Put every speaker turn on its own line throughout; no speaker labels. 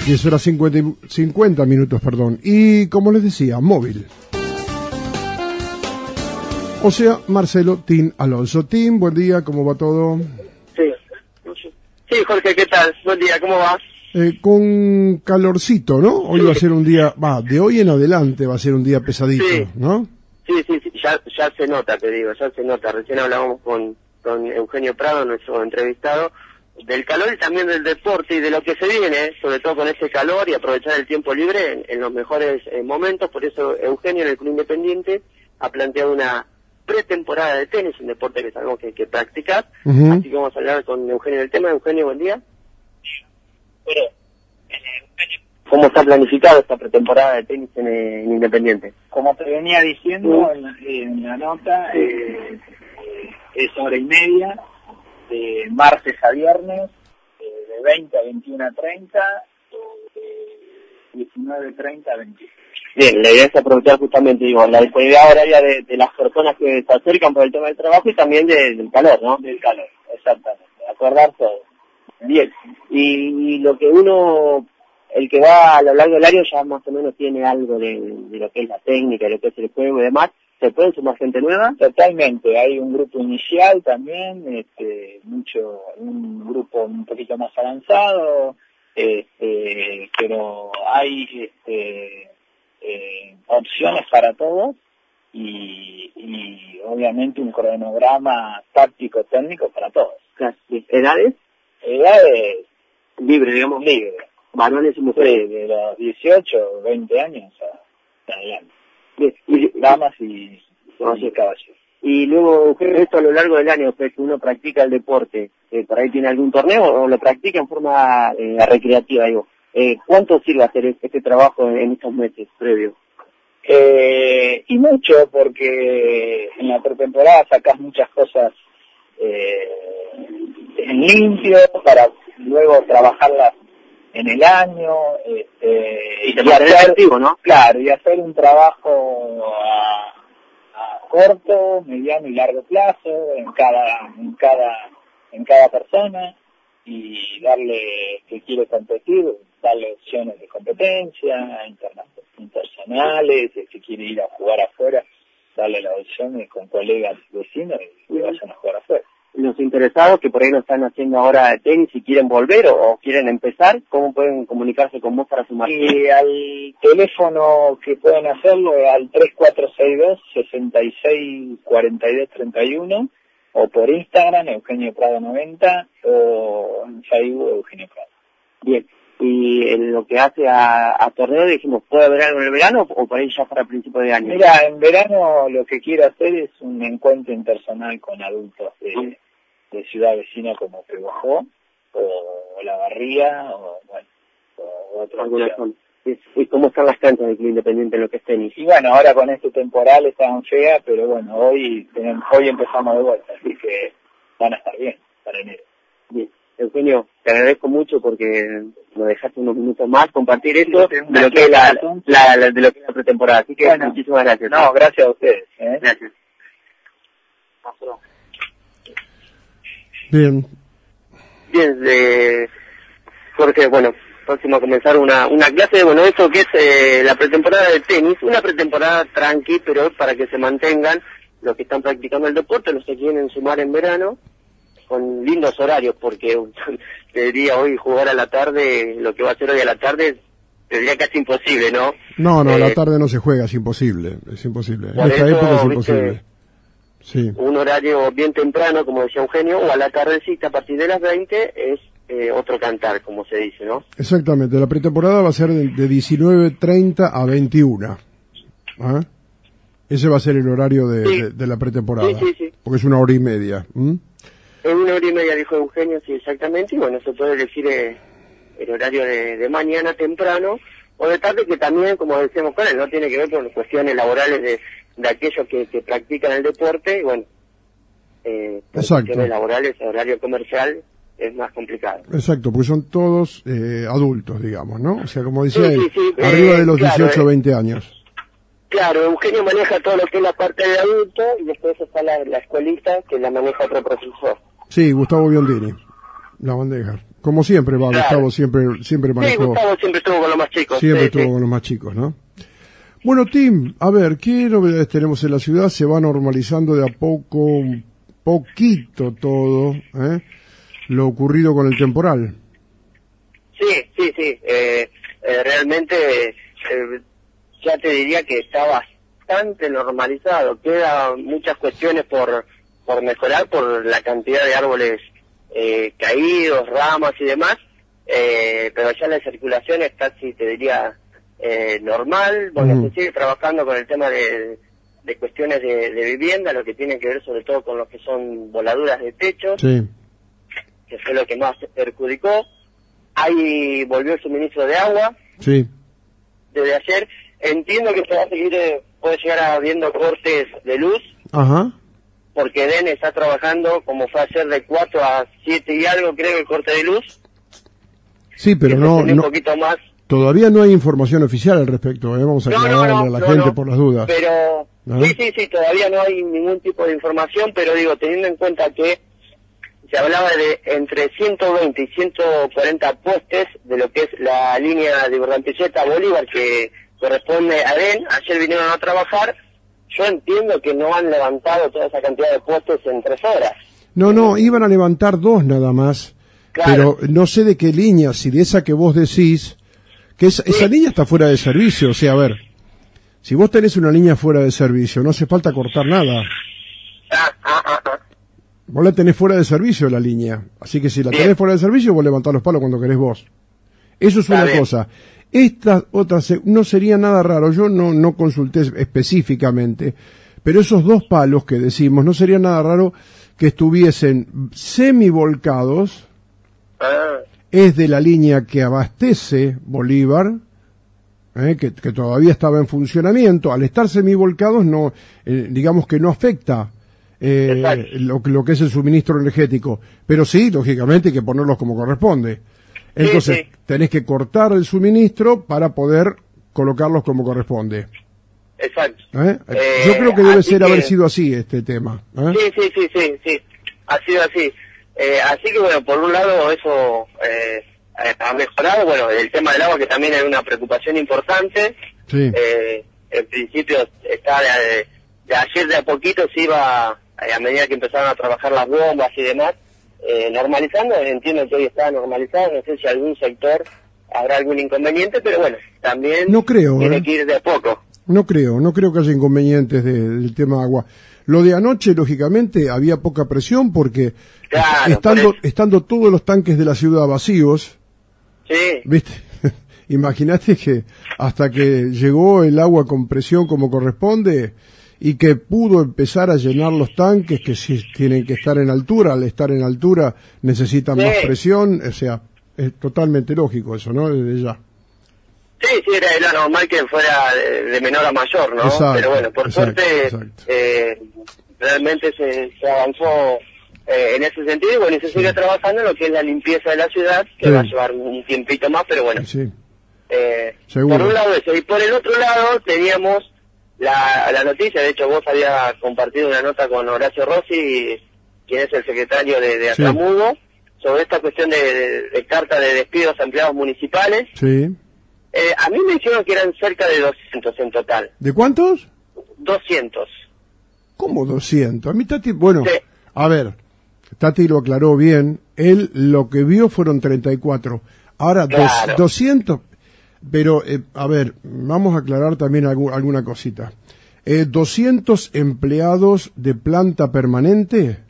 10 horas 50 minutos, perdón. Y como les decía, móvil. O sea, Marcelo Tin Alonso. Tin, buen día, ¿cómo va todo?
Sí. Sí, Jorge, ¿qué tal? Buen día, ¿cómo vas?
Con calorcito, ¿no? Hoy va a ser un día, de hoy en adelante va a ser un día pesadito,
Sí.
¿no?
Sí, ya se nota, te digo, ya se nota. Recién hablábamos con Eugenio Prado, nuestro entrevistado, del calor y también del deporte y de lo que se viene, sobre todo con ese calor y aprovechar el tiempo libre en los mejores momentos. Por eso Eugenio en el Club Independiente ha planteado una pretemporada de tenis, un deporte que es algo que practicas.
Uh-huh.
Así que vamos a hablar con Eugenio del tema. Eugenio, buen día. Bueno, ¿cómo está planificado esta pretemporada de tenis en Independiente?
Como te venía diciendo en la nota, es hora y media, de martes a viernes, de 20 a 21:30, de 19:30 a 21.
Bien, la idea es aprovechar justamente, digo, la disponibilidad horaria de las personas que se acercan por el tema del trabajo y también del calor, ¿no?
Del calor, exactamente, acordar todo.
Bien, y lo que el que va a lo largo del año ya más o menos tiene algo de lo que es la técnica, de lo que es el juego y demás. ¿Se puede sumar gente nueva?
Totalmente, hay un grupo inicial también, un grupo un poquito más avanzado, pero hay opciones para todos y obviamente un cronograma táctico técnico para todos.
Claro. ¿Edades?
Edades
Libre, digamos.
libre,
Varones y mujeres.
de los 18, 20 años hasta adelante.
Bien.
Damas y caballeros.
Y luego, esto a lo largo del año, pues, que uno practica el deporte, ¿por ahí tiene algún torneo o lo practica en forma recreativa, digo? ¿Cuánto sirve hacer este trabajo en estos meses previos?
Y mucho, porque en la pretemporada sacás muchas cosas en limpio para luego trabajarlas en el año
y hacer activo, ¿no?
Claro, y hacer un trabajo a corto, mediano y largo plazo en cada persona, y darle, que quiere competir, darle opciones de competencia internacionales, el que quiere ir a jugar afuera, darle las opciones con colegas vecinos y vayan a jugar afuera.
Los interesados que por ahí lo están haciendo ahora de tenis y quieren volver o quieren empezar, ¿cómo pueden comunicarse con vos para sumarse?
Y al teléfono que pueden hacerlo es al 3462-664231, o por Instagram, Eugenio Prado 90, o en Facebook, Eugenio Prado.
Bien, y en lo que hace a torneo, dijimos, ¿puede haber algo en el verano o por ahí ya para principio de año?
Mira, en verano lo que quiero hacer es un encuentro impersonal con adultos de ciudad vecina como Peguajó, o La Barría, o otro.
¿Y cómo están las canchas del Club Independiente en lo que es tenis?
Y bueno, ahora con este temporal estaban feas, pero bueno, hoy empezamos de vuelta, así que van a estar bien para enero.
Bien. Eugenio, te agradezco mucho porque nos dejaste unos minutos más compartir esto de lo que es la pretemporada. Así que bueno, muchísimas gracias.
No, gracias a ustedes.
Gracias.
Bien.
Bien, Jorge, bueno, próximo a comenzar una clase de, bueno, eso que es la pretemporada de tenis, una pretemporada tranqui, pero para que se mantengan los que están practicando el deporte, los que quieren sumar en verano, con lindos horarios, porque te diría hoy jugar a la tarde, lo que va a hacer hoy a la tarde, te diría casi imposible, ¿no?
No, a la tarde no se juega, es imposible. En esta época es imposible. Sí.
Un horario bien temprano, como decía Eugenio, o a la tardecita a partir de las 20 es otro cantar, como se dice, ¿no?
Exactamente, la pretemporada va a ser de 19:30 a 21. ¿Ah? Ese va a ser el horario de la pretemporada.
Sí.
Porque es 1 hora y media.
Es 1 hora y media, dijo Eugenio, sí, exactamente, y bueno, se puede elegir el horario de mañana temprano, o de tarde, que también, como decíamos con él, no tiene que ver con cuestiones laborales de aquellos que practican el deporte, y bueno, cuestiones laborales, horario comercial, es más complicado.
Exacto, porque son todos adultos, digamos, ¿no? O sea, como decía él, arriba de los 18 o 20 años.
Claro, Eugenio maneja todo lo que es la parte de adulto, y después está la escuelita, que la maneja otro profesor.
Sí, Gustavo Biondini, la bandeja. Como siempre, va,
Claro.
Gustavo siempre
Sí,
manejó,
Gustavo siempre estuvo con los más chicos.
siempre
sí,
estuvo
sí.
con los más chicos, ¿no? Bueno, Tim, a ver, ¿qué novedades tenemos en la ciudad? Se va normalizando de a poco, un poquito todo, lo ocurrido con el temporal.
Sí. Realmente ya te diría que está bastante normalizado. Quedan muchas cuestiones por mejorar por la cantidad de árboles caídos, ramas y demás, pero ya la circulación es casi, te diría, normal. Bueno, se sigue trabajando con el tema de cuestiones de vivienda, lo que tiene que ver sobre todo con lo que son voladuras de techos,
Sí,
que fue lo que más perjudicó. Ahí volvió el suministro de agua
sí.
desde ayer. Entiendo que se va a seguir, puede llegar habiendo cortes de luz,
Ajá.
porque DEN está trabajando, como fue ayer, de 4 a 7 y algo, creo, el corte de luz.
Sí, pero
Que se
no,
extendió
no,
un poquito más.
todavía no hay información oficial al respecto, vamos a aclararle a la gente por las dudas.
Pero,
¿Ah?
sí, todavía no hay ningún tipo de información, pero digo, teniendo en cuenta que se hablaba de entre 120 y 140 postes de lo que es la línea de Urdanpilleta a Bolívar, que corresponde a DEN, ayer vinieron a trabajar. Yo entiendo que no han levantado toda esa cantidad de postes en 3 horas.
No, iban a levantar 2 nada más,
Claro.
pero no sé de qué línea, si de esa que vos decís, que esa línea está fuera de servicio, o sea, a ver, si vos tenés una línea fuera de servicio, no hace falta cortar nada. Vos la tenés fuera de servicio la línea, así que si la
Bien.
tenés fuera de servicio, vos levantás los palos cuando querés vos. Eso es
Está
una
bien.
cosa. Esta otra no sería nada raro, yo no consulté específicamente, pero esos 2 palos que decimos, no sería nada raro que estuviesen semivolcados, es de la línea que abastece Bolívar, que todavía estaba en funcionamiento. Al estar semivolcados, no, digamos que no afecta lo que es el suministro energético, pero sí, lógicamente, hay que ponerlos como corresponde. Entonces,
Sí.
tenés que cortar el suministro para poder colocarlos como corresponde.
Exacto.
Yo creo que debe
así
haber sido así este tema.
Sí, ha sido así. Así que bueno, por un lado eso ha mejorado, bueno, el tema del agua que también es una preocupación importante.
Sí.
En principio está de ayer de a poquito se iba, a medida que empezaron a trabajar las bombas y demás, normalizando. Entiendo que hoy está normalizado, no sé si algún sector habrá algún inconveniente, pero bueno, también
No creo,
tiene que ir de a poco.
No creo que haya inconvenientes del tema agua. Lo de anoche, lógicamente, había poca presión porque
Claro,
estando todos los tanques de la ciudad vacíos,
Sí,
¿viste? Imagínate que hasta que llegó el agua con presión como corresponde y que pudo empezar a llenar los tanques que sí tienen que estar en altura, al estar en altura necesitan
Sí.
más presión, o sea, es totalmente lógico eso, ¿no? Desde ya.
Sí, era normal que fuera de menor a mayor, ¿no?
Exacto,
Pero bueno, por
exacto,
suerte
exacto.
realmente se avanzó en ese sentido y bueno, y se sigue trabajando en lo que es la limpieza de la ciudad, que
Sí.
va a llevar un tiempito más, pero bueno.
Sí, seguro.
Por un lado eso, y por el otro lado teníamos la noticia, de hecho vos habías compartido una nota con Horacio Rossi, quien es el secretario de
Sí.
Atamugo, sobre esta cuestión de carta de despidos a empleados municipales.
Sí.
A mí me dijeron que eran cerca de 200 en total.
¿De cuántos?
200.
¿Cómo 200? A mí Tati, bueno,
Sí.
a ver, Tati lo aclaró bien, él lo que vio fueron 34. Ahora,
Claro.
200, pero, a ver, vamos a aclarar también alguna cosita. 200 empleados de planta permanente.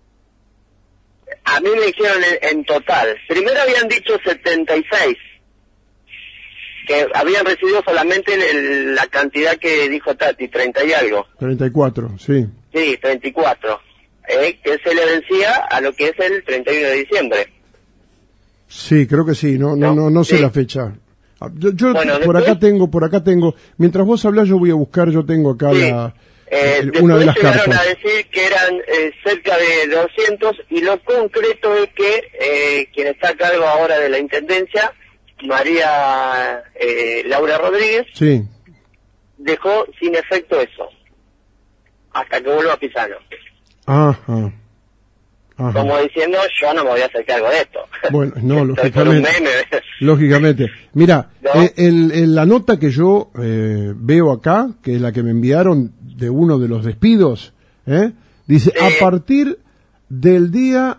A mí me dijeron en total. Primero habían dicho 76. Que habían recibido solamente la cantidad que dijo Tati, 30 y algo.
34, sí.
Sí, 34. Que se le vencía a lo que es el 31 de diciembre.
Sí, creo que sí, no sé
Sí.
la fecha. Yo
Bueno,
por
después-
acá tengo, mientras vos hablás yo voy a buscar, yo tengo acá
Sí.
una de
Después
las
llegaron
cartas.
a decir que eran cerca de 200 y lo concreto es que quien está a cargo ahora de la Intendencia, María Laura Rodríguez,
Sí,
dejó sin efecto eso, hasta que vuelva a Pisano.
ajá. Ajá.
como diciendo, yo no me voy a hacer cargo de esto.
Bueno, no,
Estoy por un
lógicamente.
meme.
Lógicamente. Mira,
¿No?
la nota que yo veo acá, que es la que me enviaron de uno de los despidos, dice,
Sí.
a partir del día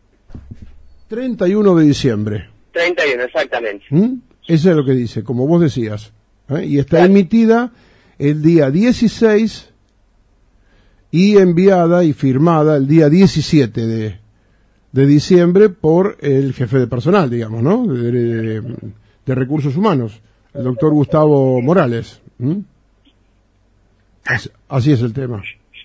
31 de diciembre.
31, exactamente.
Eso es lo que dice, como vos decías. Y está
Claro.
emitida el día 16 y enviada y firmada el día 17 de diciembre por el jefe de personal, digamos, ¿no? De Recursos Humanos, el doctor Gustavo Morales. Así es el tema.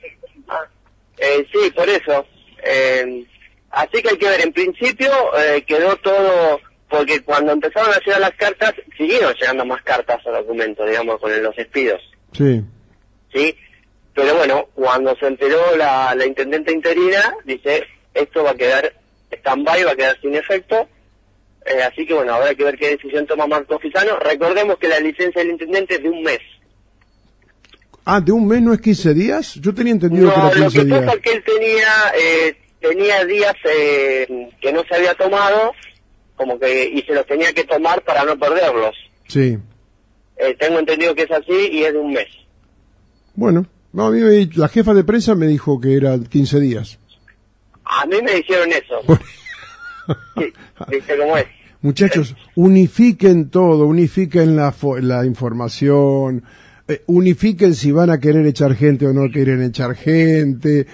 Sí, por eso. Así que hay que ver, en principio quedó todo, porque cuando empezaron a llegar las cartas, siguieron llegando más cartas al documento, digamos, con los despidos.
Sí.
¿Sí? Pero bueno, cuando se enteró la intendente interina, dice, esto va a quedar stand-by, va a quedar sin efecto. Así que bueno, habrá que ver qué decisión toma Marco Fisano. Recordemos que la licencia del intendente es de un mes.
Ah, ¿de un mes no es 15 días? Yo tenía entendido que era
No, lo
15
que
días.
pasa es que él tenía días que no se había tomado, como que, y se los tenía que tomar para no perderlos.
Sí.
Tengo entendido que es así y es de un mes.
Bueno, no, a mí la jefa de prensa me dijo que era 15 días.
A mí me dijeron eso. Sí, ¿viste cómo es?
Muchachos, unifiquen todo, unifiquen la información, unifiquen si van a querer echar gente o no quieren echar gente,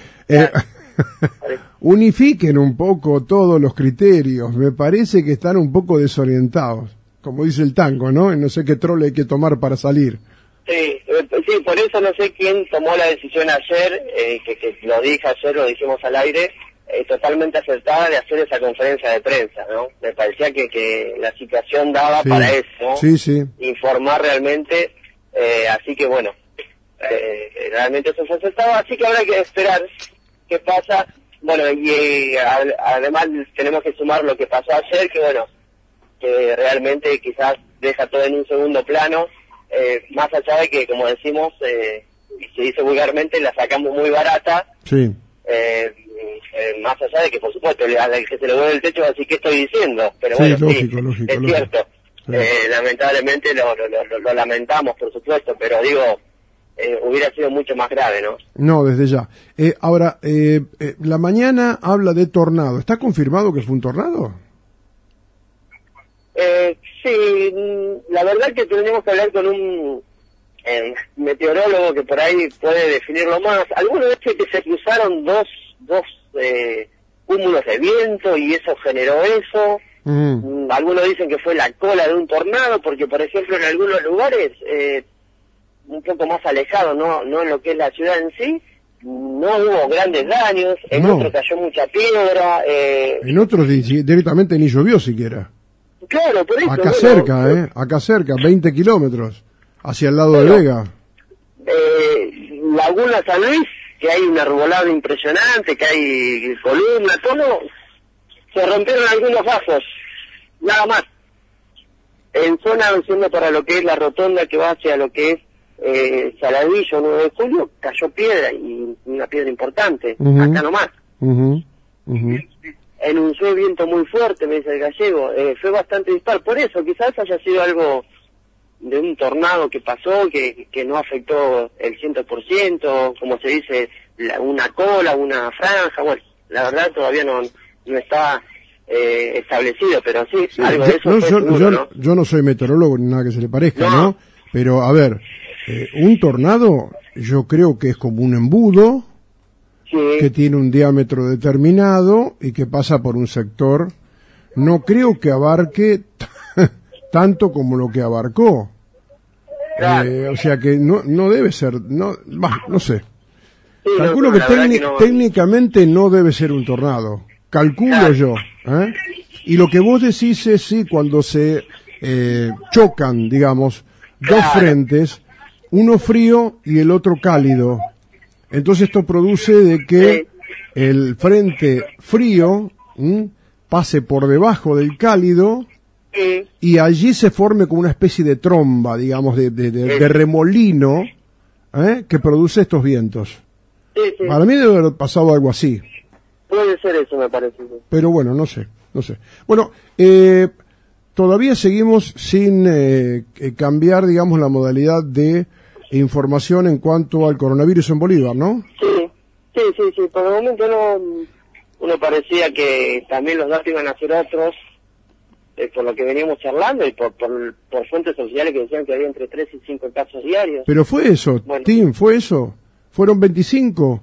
unifiquen un poco todos los criterios. Me parece que están un poco desorientados, como dice el tango, ¿no? No sé qué trole hay que tomar para salir.
Sí, sí, por eso no sé quién tomó la decisión ayer, que lo dije ayer, lo dijimos al aire, totalmente acertada de hacer esa conferencia de prensa, ¿no? Me parecía que la situación daba
Sí,
para eso, ¿no?
sí.
Informar realmente, así que bueno, realmente eso fue acertado, así que habrá que esperar qué pasa. Bueno, y además tenemos que sumar lo que pasó ayer, que bueno, que realmente quizás deja todo en un segundo plano, más allá de que, como decimos, y se dice vulgarmente, la sacamos muy barata.
Sí.
Más allá de que, por supuesto, al que se le vuelve el techo va a decir, ¿qué estoy diciendo? Pero
Sí,
bueno,
lógico,
es cierto.
Sí.
Lamentablemente lo lamentamos, por supuesto, pero digo, hubiera sido mucho más grave, ¿no?
No, desde ya. Ahora, la mañana habla de tornado. ¿Está confirmado que fue un tornado?
Sí, la verdad que tenemos que hablar con un meteorólogo que por ahí puede definirlo más. Algunos dicen que se cruzaron dos cúmulos de viento y eso generó eso. Algunos dicen que fue la cola de un tornado, porque por ejemplo en algunos lugares, un poco más alejados, no en lo que es la ciudad en sí, no hubo grandes daños, en otros cayó mucha piedra.
En otros directamente ni llovió siquiera.
Claro, por eso.
Acá cerca, acá cerca, 20 kilómetros, hacia el lado de Vega.
Laguna San Luis, que hay un arbolado impresionante, que hay columnas, todo, se rompieron algunos vasos, nada más. En zona, siendo para lo que es la rotonda que va hacia lo que es Saladillo, 9 de julio, cayó piedra, y una piedra importante, acá nomás. Enunció viento muy fuerte, me dice el gallego, fue bastante dispar, por eso quizás haya sido algo de un tornado que pasó, que no afectó el 100%, como se dice, una cola, una franja, bueno, la verdad todavía no está establecido, pero sí, algo de eso fue seguro, ¿no?
Yo no soy meteorólogo ni nada que se le parezca, ¿no? Pero, a ver, un tornado yo creo que es como un embudo, que tiene un diámetro determinado y que pasa por un sector. No creo que abarque tanto como lo que abarcó. O sea que no debe ser, no sé.
Sí,
Calculo que técnicamente no debe ser un tornado. Calculo yo. Y lo que vos decís es, sí, cuando se chocan, digamos, dos frentes, uno frío y el otro cálido. Entonces esto produce de que el frente frío pase por debajo del cálido y allí se forme como una especie de tromba, digamos, de remolino que produce estos vientos. Para mí debe haber pasado algo así.
Puede ser eso, me parece.
Pero bueno, no sé. Bueno, todavía seguimos sin cambiar, digamos, la modalidad de información en cuanto al coronavirus en Bolívar, ¿no?
Sí. Por el momento uno parecía que también los datos iban a ser otros, por lo que veníamos charlando y por fuentes sociales que decían que había entre 3 y 5 casos diarios.
Pero fue eso,
bueno.
Tim, fue eso. Fueron 25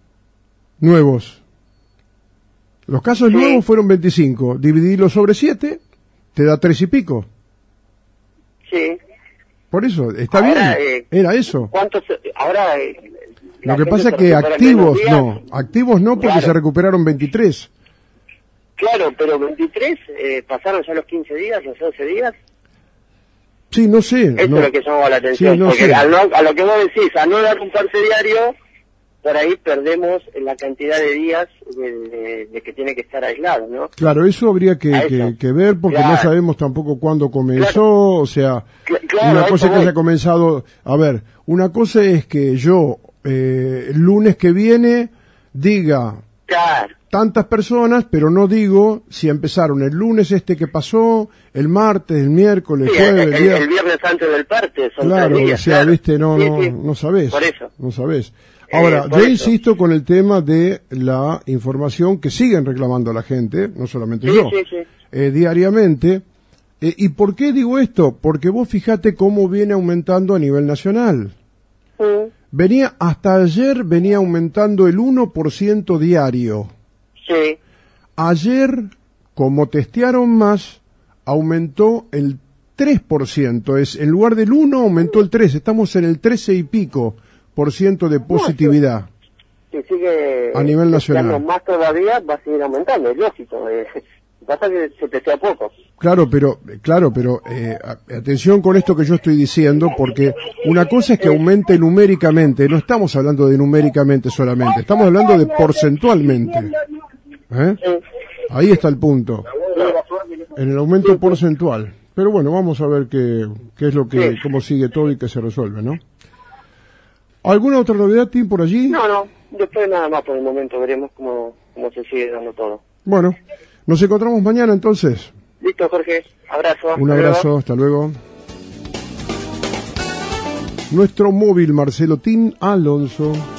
nuevos. Los casos nuevos fueron 25. Dividirlo sobre 7, te da 3 y pico.
Sí.
Por eso, está
ahora,
bien. Era eso.
¿Cuántos? Ahora...
Lo que pasa es que activos no, porque se recuperaron 23.
Claro, pero 23 pasaron ya los 15 días, los 12 días.
Sí, no sé.
Eso es lo que llamaba la atención,
sí, no
porque
sé.
a lo que vos decís, al no dar un parte diario, por ahí perdemos la cantidad de días de que tiene que estar aislado, ¿no?
Claro, eso habría que ver, porque no sabemos tampoco cuándo comenzó, o sea, una cosa es que haya comenzado, a ver, una cosa es que yo el lunes que viene diga tantas personas, pero no digo si empezaron el lunes que pasó, el martes, el miércoles, jueves,
el viernes antes del parte, son 3 días,
o sea, viste, no sabés.
Por eso.
No sabés. Ahora, yo insisto con el tema de la información que siguen reclamando la gente, no solamente yo, diariamente. ¿Y por qué digo esto? Porque vos fijate cómo viene aumentando a nivel nacional. Hasta ayer venía aumentando el 1% diario.
Sí.
Ayer, como testearon más, aumentó el 3%. En lugar del 1, aumentó el 3. Estamos en el 13 y pico % de positividad.
Si sigue
a nivel nacional.
Más todavía va a seguir aumentando, es lógico. Pasa que se testea poco.
Claro, pero atención con esto que yo estoy diciendo, porque una cosa es que aumente numéricamente, no estamos hablando de numéricamente solamente, estamos hablando de porcentualmente. Ahí está el punto, en el aumento porcentual. Pero bueno, vamos a ver qué es lo que, cómo sigue todo y qué se resuelve, ¿no? ¿Alguna otra novedad, Tim, por allí?
No, después nada más por el momento, veremos cómo se sigue dando todo.
Bueno, nos encontramos mañana entonces.
Listo, Jorge, abrazo.
Un abrazo, hasta luego. Nuestro móvil, Marcelo Tim Alonso.